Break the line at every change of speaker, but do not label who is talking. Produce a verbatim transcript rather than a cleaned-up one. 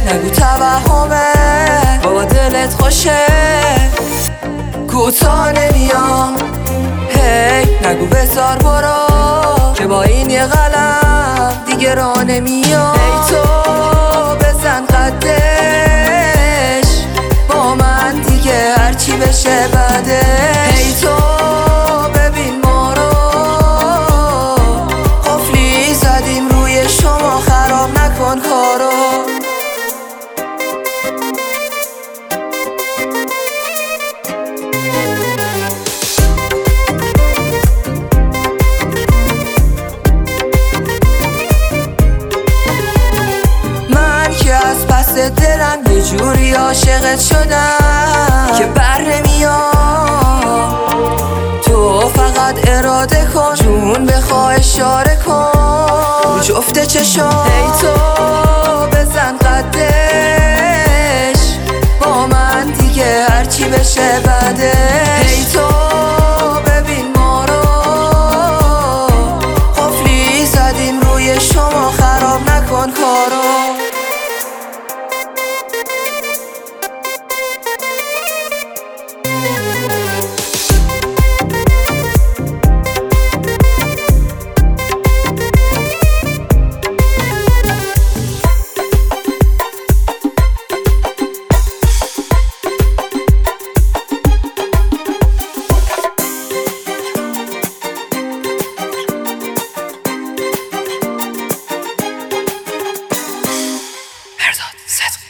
نگو توهمه بابا دلت خوشه کوتاه نمیام هی نگو بذار برو که با این یه قلم دیگه راه نمیام ای تو بزن قدش با من دیگه هرچی بشه بده ای تو ببین ما رو قفلی زدیم روی شما خراب نکن کارو دلم یه جوری عاشقت شدم که بر نمیام تو فقط اراده کن جون بخواه اشاره کن جفت چشم ای تو بزن قدش با من دیگه هرچی بشه بده ای تو ببین ما رو قفلی زدیم روی شما خراب نکن کارو Set.